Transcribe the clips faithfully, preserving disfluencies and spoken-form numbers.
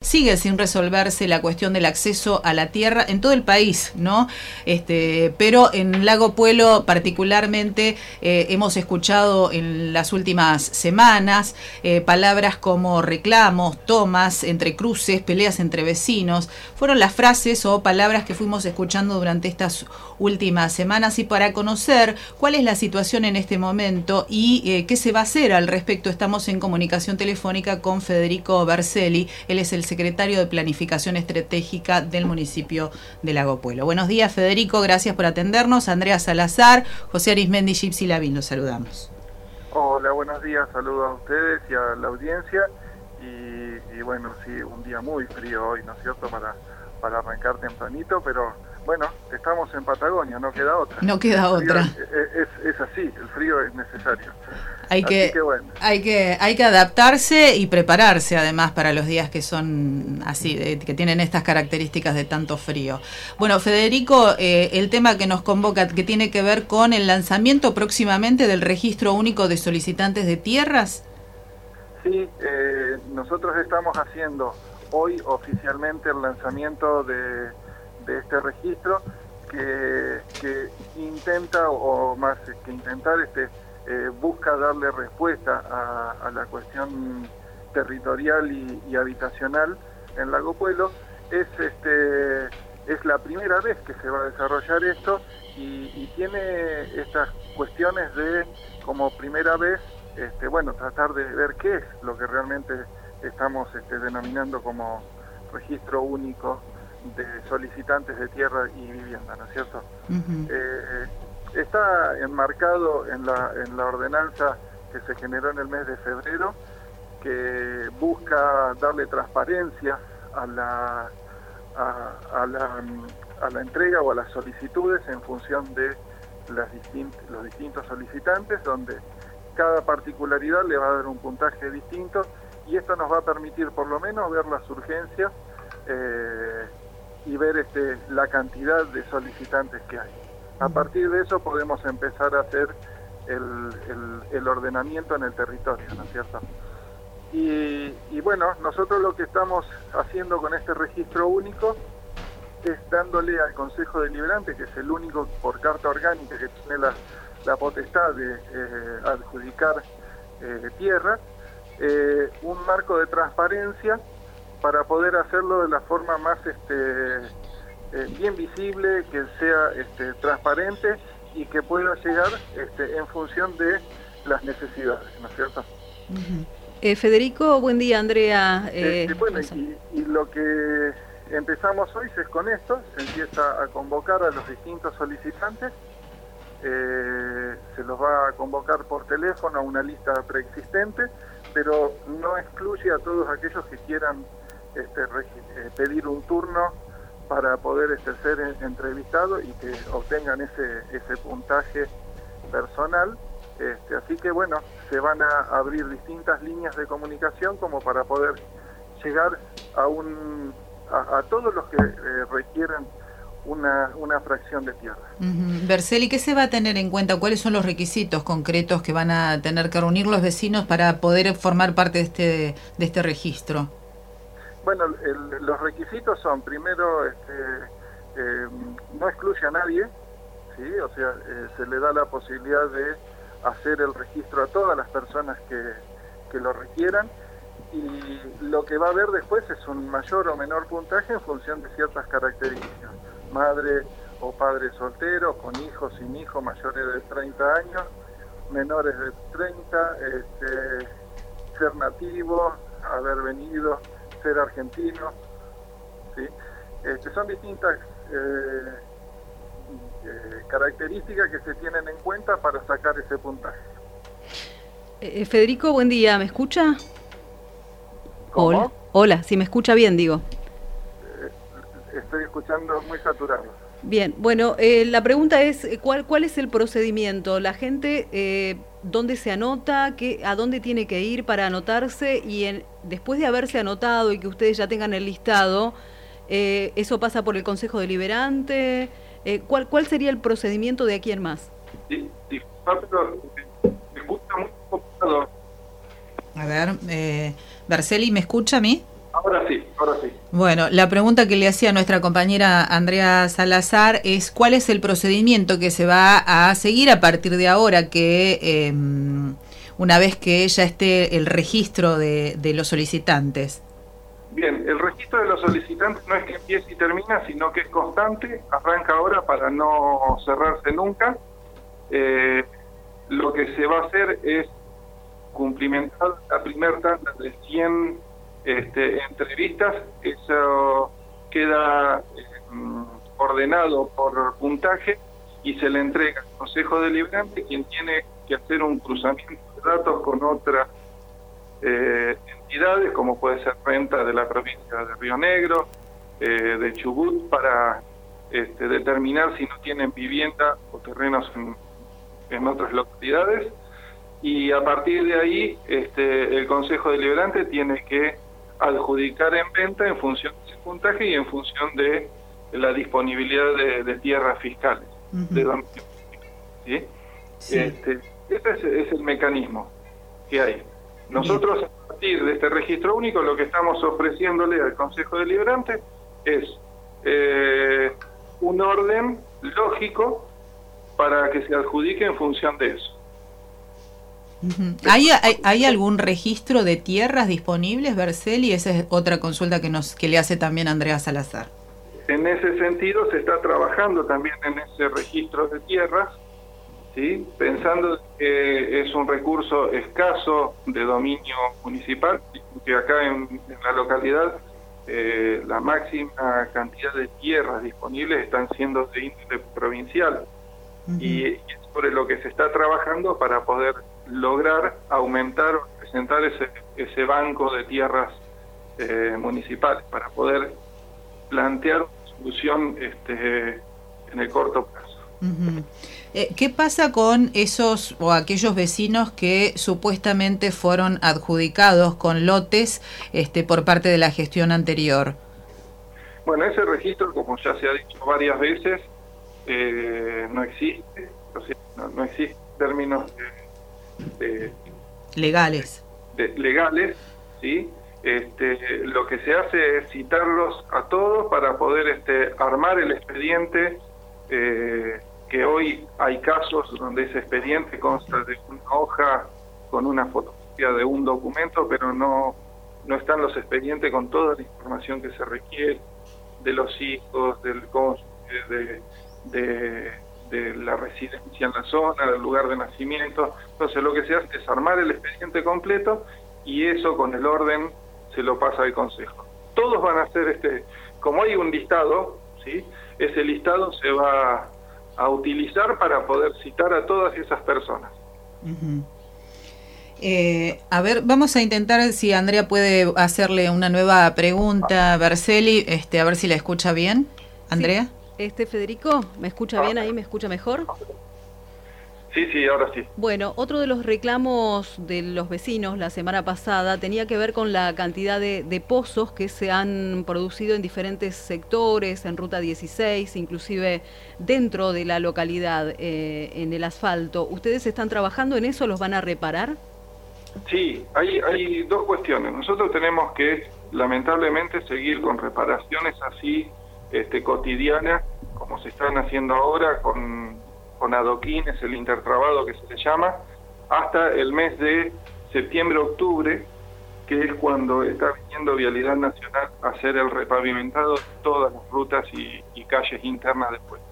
sigue sin resolverse la cuestión del acceso a la tierra en todo el país, ¿no? Este, pero en Lago Puelo particularmente eh, hemos escuchado en las últimas semanas eh, palabras como reclamos, tomas, entrecruces, peleas entre vecinos. Fueron las frases o palabras que fuimos escuchando durante estas últimas semanas, y para conocer cuál es la situación en este momento y eh, qué se va a hacer al respecto, estamos en comunicación telefónica con Federico Berselli. Él es el secretario de Planificación Estratégica del municipio de Lago Puelo. Buenos días, Federico, gracias por atendernos. Andrea Salazar, José Arismendi, Gypsy Lavín, los saludamos. Hola, buenos días, saludos a ustedes y a la audiencia. Y, y bueno, sí, un día muy frío hoy, ¿no es cierto?, para, para arrancar tempranito, pero bueno, estamos en Patagonia, no queda otra. No queda otra. Es, es, es así, el frío es necesario. Hay que, que, bueno. hay que hay que adaptarse y prepararse además para los días que son así, de, que tienen estas características de tanto frío. Bueno, Federico, eh, el tema que nos convoca, que tiene que ver con el lanzamiento próximamente del Registro Único de Solicitantes de Tierras. Sí, eh, nosotros estamos haciendo hoy oficialmente el lanzamiento de, de este registro que, que intenta, o más que intentar, este eh, busca darle respuesta a, a la cuestión territorial y, y habitacional en Lago Puelo. Es, este, es la primera vez que se va a desarrollar esto y, y tiene estas cuestiones de, como primera vez, Este, bueno, tratar de ver qué es lo que realmente estamos este, denominando como registro único de solicitantes de tierra y vivienda, ¿no es cierto? Uh-huh. eh, está enmarcado en la, en la ordenanza que se generó en el mes de febrero, que busca darle transparencia a la, a, a la, a la entrega o a las solicitudes en función de las distint, los distintos solicitantes, donde cada particularidad le va a dar un puntaje distinto, y esto nos va a permitir por lo menos ver las urgencias eh, y ver este, la cantidad de solicitantes que hay. A partir de eso podemos empezar a hacer el, el, el ordenamiento en el territorio, ¿no es cierto? Y, y bueno, nosotros lo que estamos haciendo con este registro único es dándole al Consejo Deliberante, que es el único por carta orgánica que tiene la la potestad de eh, adjudicar eh, tierra, eh, un marco de transparencia para poder hacerlo de la forma más este, eh, bien visible, que sea este, transparente y que pueda llegar este, en función de las necesidades, ¿no es cierto? Uh-huh. eh, Federico, buen día, Andrea. Eh, este, bueno, y, y lo que empezamos hoy es con esto, se empieza a convocar a los distintos solicitantes. Eh, se los va a convocar por teléfono a una lista preexistente, pero no excluye a todos aquellos que quieran este, eh, pedir un turno para poder este, ser entrevistado y que obtengan ese, ese puntaje personal. Este, así que bueno, se van a abrir distintas líneas de comunicación como para poder llegar a, un, a, a todos los que eh, requieran Una, una fracción de tierra. Uh-huh. Berselli, ¿qué se va a tener en cuenta? ¿Cuáles son los requisitos concretos que van a tener que reunir los vecinos para poder formar parte de este, de este registro? Bueno, el, los requisitos son, primero, este, eh, no excluye a nadie, ¿sí? O sea, eh, se le da la posibilidad de hacer el registro a todas las personas que, que lo requieran, y lo que va a haber después es un mayor o menor puntaje en función de ciertas características. Madre o padre soltero, con hijos, sin hijos, mayores de treinta años, menores de treinta, este, ser nativo, haber venido, ser argentino, ¿sí? Este, son distintas eh, eh, características que se tienen en cuenta para sacar ese puntaje. Eh, Federico, buen día, ¿me escucha? ¿Cómo? Hola, hola, si me escucha bien, digo. Estoy escuchando muy saturado. Bien, bueno, eh, la pregunta es, ¿cuál cuál es el procedimiento? ¿La gente eh, dónde se anota? Qué, ¿A dónde tiene que ir para anotarse? Y en, después de haberse anotado y que ustedes ya tengan el listado, eh, ¿eso pasa por el Consejo Deliberante? Eh, ¿cuál, ¿Cuál sería el procedimiento de aquí en más? Sí, sí, pero me gusta muy complicado. A ver, eh, Berselli, ¿me escucha a mí? Ahora sí, ahora sí. Bueno, la pregunta que le hacía a nuestra compañera Andrea Salazar es ¿cuál es el procedimiento que se va a seguir a partir de ahora que eh, una vez que ya esté el registro de, de los solicitantes? Bien, el registro de los solicitantes no es que empiece y termina, sino que es constante, arranca ahora para no cerrarse nunca. Eh, lo que se va a hacer es cumplimentar la primera tanda de cien este, entrevistas. Eso queda eh, ordenado por puntaje y se le entrega al Consejo Deliberante, quien tiene que hacer un cruzamiento de datos con otras eh, entidades, como puede ser Renta de la provincia de Río Negro, eh, de Chubut, para este, determinar si no tienen vivienda o terrenos en, en otras localidades, y a partir de ahí este, el Consejo Deliberante tiene que adjudicar en venta en función de ese puntaje y en función de la disponibilidad de, de tierras fiscales. Uh-huh. de dominio, ¿sí? Sí. Este, ese es, es el mecanismo que hay. Nosotros, Bien. a partir de este registro único, lo que estamos ofreciéndole al Consejo Deliberante es eh, un orden lógico para que se adjudique en función de eso. Uh-huh. ¿Hay, hay, ¿Hay algún registro de tierras disponibles, Berceli? Esa es otra consulta que, nos, que le hace también Andrea Salazar. En ese sentido se está trabajando también en ese registro de tierras, ¿sí? Pensando que es un recurso escaso de dominio municipal, que acá en, en la localidad eh, la máxima cantidad de tierras disponibles están siendo de índole provincial. Uh-huh. y, y es sobre lo que se está trabajando para poder lograr aumentar o presentar ese, ese banco de tierras eh, municipales, para poder plantear una solución este, en el corto plazo. Uh-huh. Eh, ¿Qué pasa con esos o aquellos vecinos que supuestamente fueron adjudicados con lotes este, por parte de la gestión anterior? Bueno, ese registro, como ya se ha dicho varias veces, eh, no existe, o sea, no, no existe en términos de, de, legales. De, de, legales, ¿sí? Este, lo que se hace es citarlos a todos para poder este, armar el expediente, eh, que hoy hay casos donde ese expediente consta de una hoja con una fotografía de un documento, pero no, no están los expedientes con toda la información que se requiere, de los hijos, del cónyuge, de, de, de la residencia en la zona, del lugar de nacimiento. Entonces lo que se hace es armar el expediente completo y eso con el orden se lo pasa al Consejo. Todos van a hacer, este, como hay un listado, ¿sí? Ese listado se va a utilizar para poder citar a todas esas personas. Uh-huh. Eh, a ver, vamos a intentar si Andrea puede hacerle una nueva pregunta a Berceli, este, a ver si la escucha bien. Andrea. Sí. Este, Federico, ¿me escucha bien ahí? ¿Me escucha mejor? Sí, sí, ahora sí. Bueno, otro de los reclamos de los vecinos la semana pasada tenía que ver con la cantidad de, de pozos que se han producido en diferentes sectores, en Ruta dieciséis, inclusive dentro de la localidad, eh, en el asfalto. ¿Ustedes están trabajando en eso? ¿Los van a reparar? Sí, hay, hay dos cuestiones. Nosotros tenemos que, lamentablemente, seguir con reparaciones así este, cotidianas, como se están haciendo ahora, con... con adoquines, el intertrabado que se le llama, hasta el mes de septiembre-octubre, que es cuando está viniendo Vialidad Nacional a hacer el repavimentado de todas las rutas y, y calles internas después.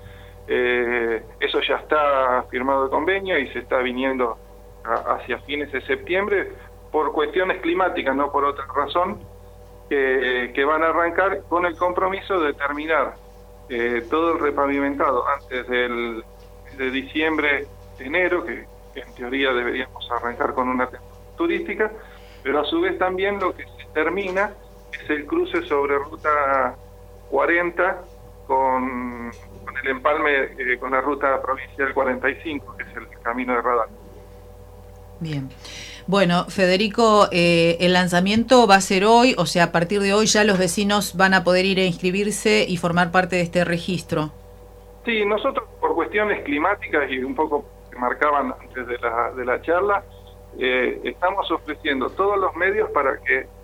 Eh, eso ya está firmado el convenio y se está viniendo a, hacia fines de septiembre por cuestiones climáticas, no por otra razón, que, que van a arrancar con el compromiso de terminar eh, todo el repavimentado antes del de diciembre, enero, que, que en teoría deberíamos arrancar con una temporada turística, pero a su vez también lo que se termina es el cruce sobre Ruta cuarenta con, con el empalme eh, con la Ruta Provincial cuarenta y cinco, que es el camino de Radar. Bien. Bueno, Federico, eh, el lanzamiento va a ser hoy, o sea, a partir de hoy ya los vecinos van a poder ir a inscribirse y formar parte de este registro. Sí, nosotros por cuestiones climáticas y un poco que marcaban antes de la, de la charla, eh, estamos ofreciendo todos los medios para que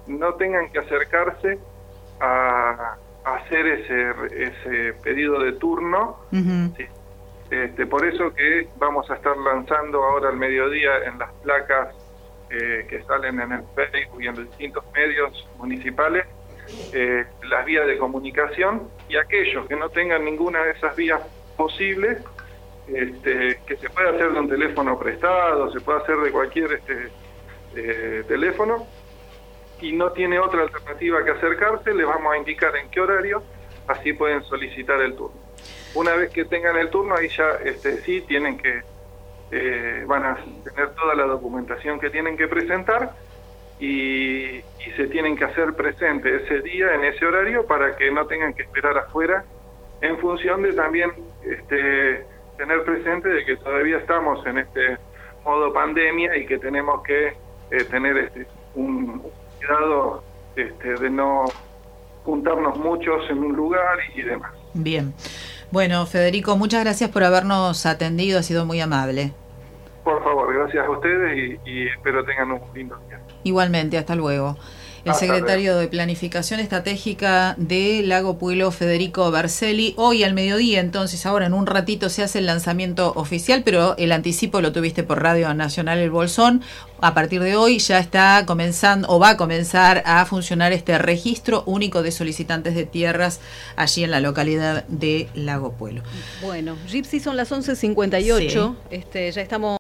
no tengan que acercarse a, a hacer ese, ese pedido de turno. Uh-huh. ¿Sí? Este, por eso que vamos a estar lanzando ahora al mediodía en las placas eh, que salen en el Facebook y en los distintos medios municipales, eh, las vías de comunicación, y aquellos que no tengan ninguna de esas vías posibles, este, que se puede hacer de un teléfono prestado, se puede hacer de cualquier este, eh, teléfono, y no tiene otra alternativa que acercarse, les vamos a indicar en qué horario, así pueden solicitar el turno. Una vez que tengan el turno, ahí ya este, sí tienen que, eh, van a tener toda la documentación que tienen que presentar y, y se tienen que hacer presente ese día, en ese horario, para que no tengan que esperar afuera, en función de también este, tener presente de que todavía estamos en este modo pandemia y que tenemos que eh, tener este, un, un cuidado este, de no juntarnos muchos en un lugar y, y demás. Bien. Bueno, Federico, muchas gracias por habernos atendido, ha sido muy amable. Por favor, gracias a ustedes y, y espero tengan un lindo día. Igualmente, hasta luego. El hasta secretario luego. de Planificación Estratégica de Lago Puelo, Federico Berselli. Hoy al mediodía, entonces, ahora en un ratito se hace el lanzamiento oficial, pero el anticipo lo tuviste por Radio Nacional El Bolsón. A partir de hoy ya está comenzando, o va a comenzar a funcionar este registro único de solicitantes de tierras allí en la localidad de Lago Puelo. Bueno, Gypsy, son las once cincuenta y ocho, sí. este, ya estamos...